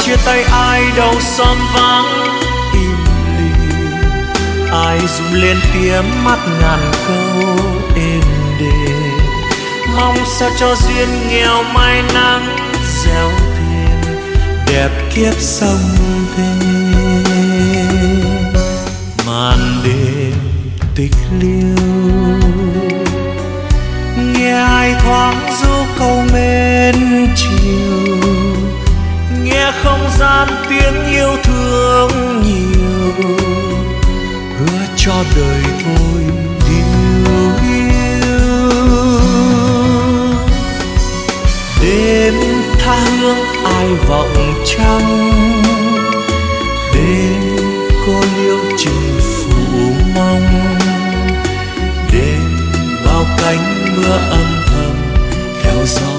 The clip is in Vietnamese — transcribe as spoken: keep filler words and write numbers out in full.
chia tay ai đâu son vắng im lìm, ai rung lên tiếng mắt ngàn câu êm đềm, mong sao cho duyên nghèo mai nắng gieo thêm đẹp kiếp sông về. Màn đêm tịch liêu nghe ai thoáng ru câu mến chiều, nghe không gian tiếng yêu thương nhiều, hứa cho đời thôi điều yêu. Đêm tha hương ai vọng trăng, đêm cô liêu trình phủ mong, đêm bao cánh mưa âm thầm theo gió